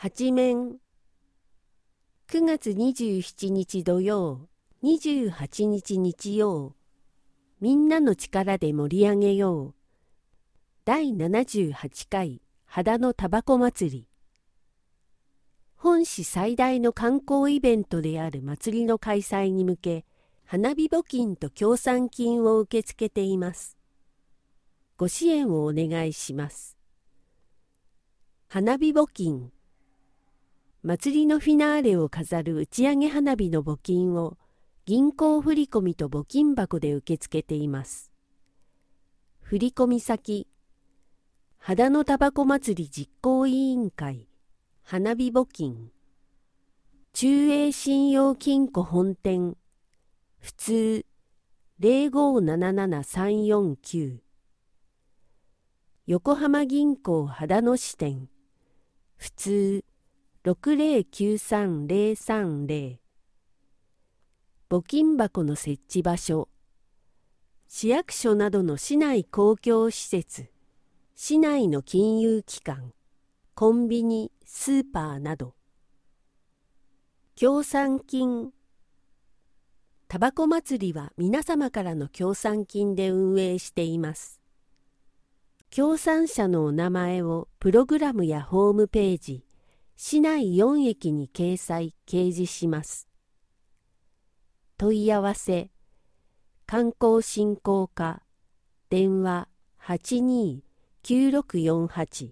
八面。9月27日土曜、28日日曜。みんなの力で盛り上げよう。第78回秦野タバコ祭り。本市最大の観光イベントである祭りの開催に向け、花火募金と協賛金を受け付けています。ご支援をお願いします。花火募金。祭りのフィナーレを飾る打ち上げ花火の募金を銀行振込と募金箱で受け付けています。振込先、秦野タバコ祭り実行委員会、花火募金。中英信用金庫本店、普通0577-349。横浜銀行秦野支店、普通6093-030。募金箱の設置場所、市役所などの市内公共施設、市内の金融機関、コンビニ、スーパーなど。協賛金。タバコ祭りは皆様からの協賛金で運営しています。協賛者のお名前をプログラムやホームページ、市内4駅に掲示します。問い合わせ、観光振興課、電話82-9648。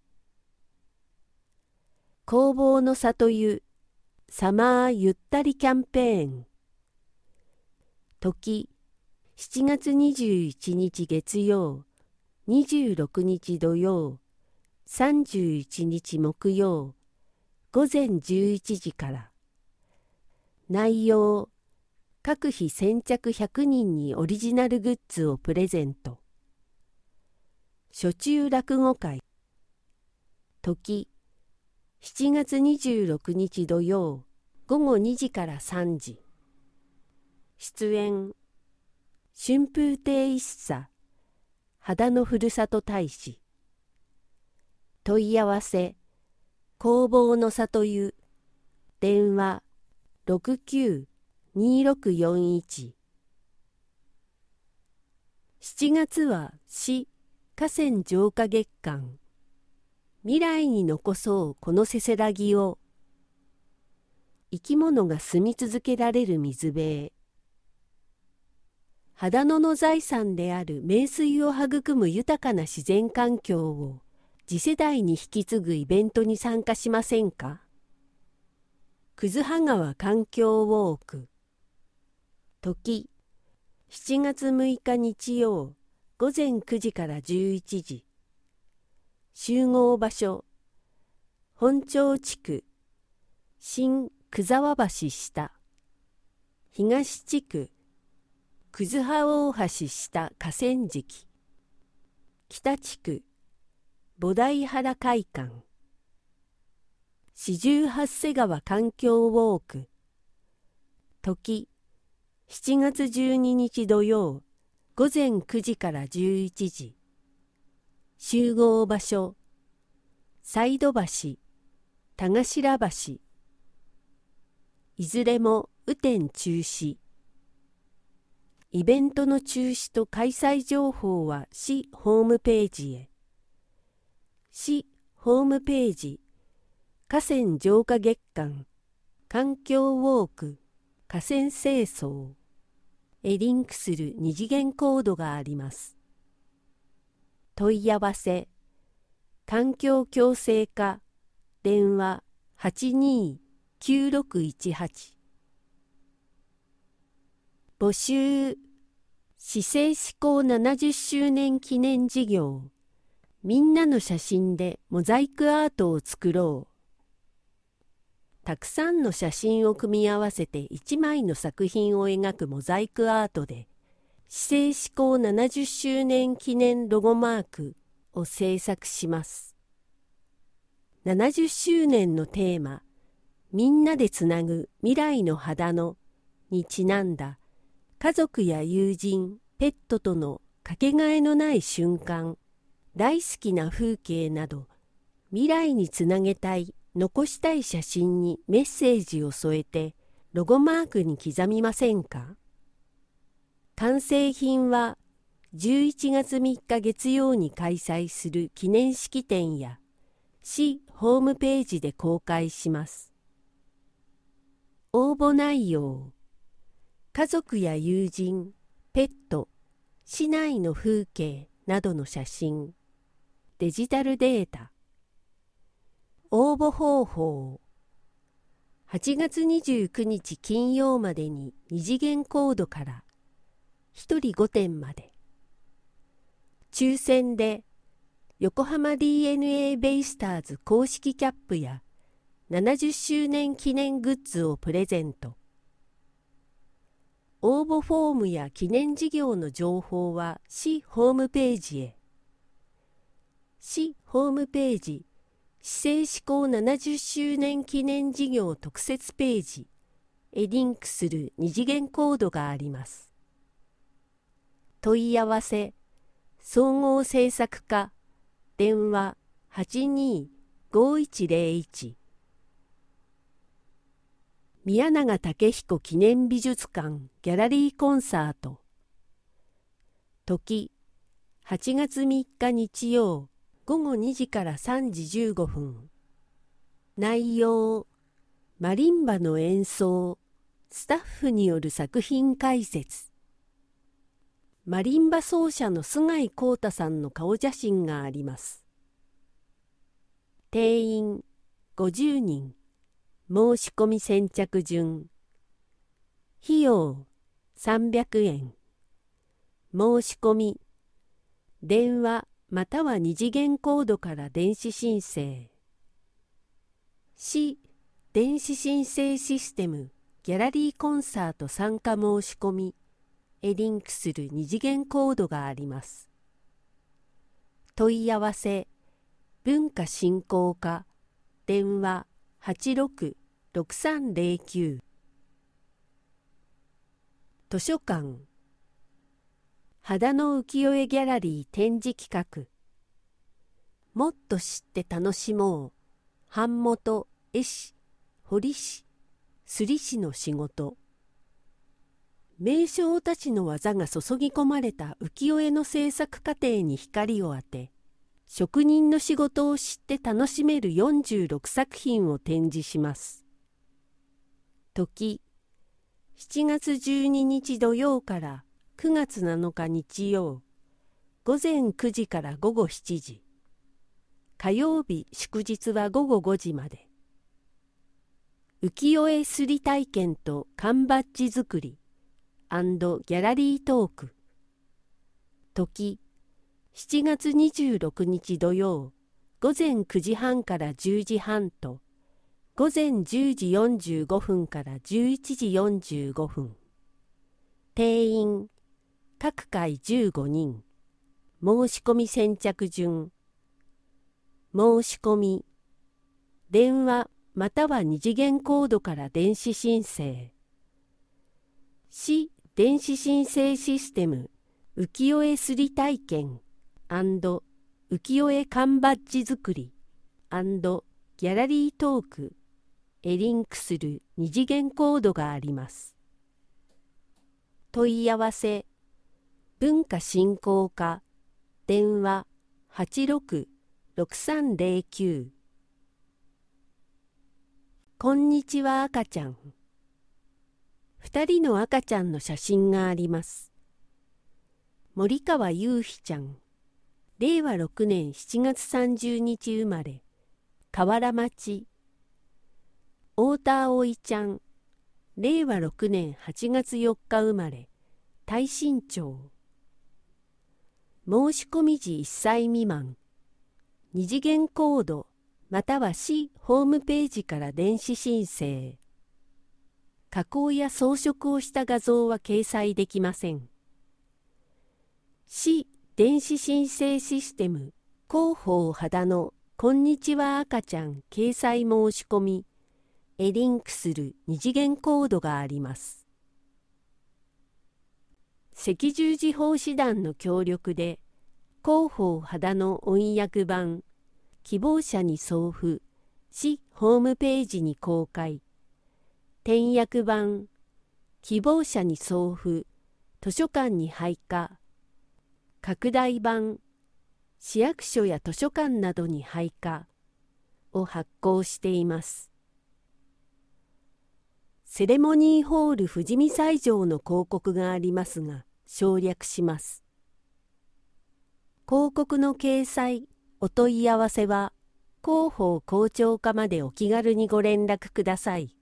工房の里湯、サマーゆったりキャンペーン。時、7月21日月曜、26日土曜、31日木曜、午前11時から。内容、各日先着100人にオリジナルグッズをプレゼント。暑中落語会。時、7月26日土曜、午後2時から3時。出演、春風亭一茶、秦野ふるさと大使。問い合わせ、工房の里湯、電話69-2641。7月は市河川浄化月間。未来に残そうこのせせらぎを。生き物が住み続けられる水辺へ。秦野の財産である名水を育む豊かな自然環境を次世代に引き継ぐイベントに参加しませんか。葛葉川環境ウォーク。時、7月6日日曜、午前9時から11時。集合場所、本町地区、新葛沢橋下。東地区、葛葉大橋下河川敷。北地区、菩提原会館。四十八瀬川環境ウォーク。時、7月12日土曜、午前9時から11時。集合場所、西戸橋、田頭橋。いずれも雨天中止。イベントの中止と開催情報は市ホームページへ。市ホームページ、河川浄化月間、環境ウォーク、河川清掃へリンクする二次元コードがあります。問い合わせ、環境共生課、電話82-9618。募集、市政施行70周年記念事業。みんなの写真でモザイクアートを作ろう。たくさんの写真を組み合わせて1枚の作品を描くモザイクアートで、市政施行70周年記念ロゴマークを制作します。70周年のテーマ、みんなでつなぐ未来の秦野にちなんだ、家族や友人、ペットとのかけがえのない瞬間、大好きな風景など、未来につなげたい残したい写真にメッセージを添えてロゴマークに刻みませんか？完成品は11月3日月曜に開催する記念式典や市ホームページで公開します。応募内容、家族や友人、ペット、市内の風景などの写真、デジタルデータ。応募方法、8月29日金曜までに2次元コードから1人5点まで。抽選で横浜 DNA ベイスターズ公式キャップや70周年記念グッズをプレゼント。応募フォームや記念事業の情報は市ホームページへ。市ホームページ市政施行70周年記念事業特設ページへリンクする2次元コードがあります。問い合わせ、総合制作課、電話82-5101。宮永武彦記念美術館ギャラリーコンサート。時、8月3日日曜午後2時から3時15分。内容、マリンバの演奏、スタッフによる作品解説。マリンバ奏者の菅井幸太さんの顔写真があります。定員50人。申し込み先着順。費用300円。申し込み。電話または2次元コードから電子申請。市電子申請システムギャラリーコンサート参加申し込みへリンクする2次元コードがあります。問い合わせ、文化振興課、電話86-6309。図書館、秦野浮世絵ギャラリー展示企画。もっと知って楽しもう。版元、絵師、彫師、摺師の仕事。名匠たちの技が注ぎ込まれた浮世絵の制作過程に光を当て、職人の仕事を知って楽しめる46作品を展示します。時、7月12日土曜から9月7日日曜、午前9時から午後7時。火曜日祝日は午後5時まで。浮世絵摺り体験と缶バッジ作り&ギャラリートーク。時、7月26日土曜、午前9時半から10時半と、午前10時45分から11時45分。定員、各回15人。申し込み先着順。申し込み。電話または2次元コードから電子申請。市電子申請システム浮世絵摺り体験&浮世絵缶バッジ作り&ギャラリートークへリンクする2次元コードがあります。問い合わせ、文化振興課、電話86-6309。こんにちは赤ちゃん。2人の赤ちゃんの写真があります。森川優妃ちゃん、令和6年7月30日生まれ、河原町。太田葵ちゃん、令和6年8月4日生まれ、大新町。申し込み時1歳未満。2次元コードまたは市ホームページから電子申請。加工や装飾をした画像は掲載できません。市電子申請システム広報秦野こんにちは赤ちゃん掲載申し込みへリンクする2次元コードがあります。赤十字奉仕団の協力で広報秦野音訳版希望者に送付市ホームページに公開。点訳版、希望者に送付、図書館に配下。拡大版、市役所や図書館などに配下を発行しています。セレモニーホール富士見斎場の広告がありますが、省略します。広告の掲載、お問い合わせは、広報広聴課までお気軽にご連絡ください。